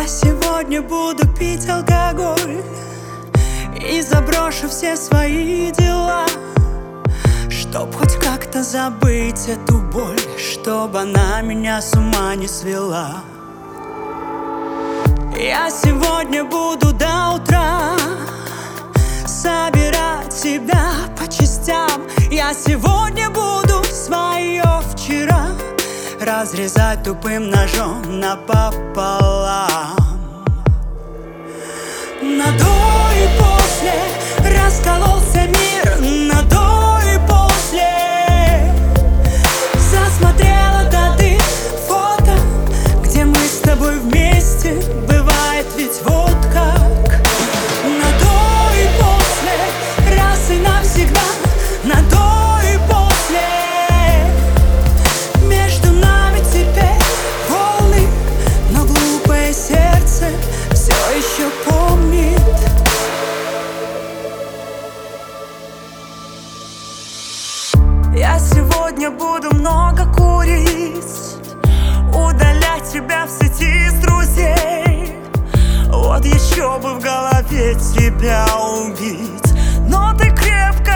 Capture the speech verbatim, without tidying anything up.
Я сегодня буду пить алкоголь и заброшу все свои дела, чтоб хоть как-то забыть эту боль, чтоб она меня с ума не свела. Я сегодня буду до утра собирать себя по частям. Я сегодня буду свое вчера разрезать тупым ножом напополам. На до и после раскололся мир, на до и после засмотрела да ты фото, где мы с тобой вместе, бывает ведь вот как. На до и после, раз и навсегда, на до и после. Между нами теперь волны, но глупое сердце все еще помнит. Я сегодня буду много курить, удалять тебя в сети с друзей. Вот еще бы в голове тебя убить, но ты крепко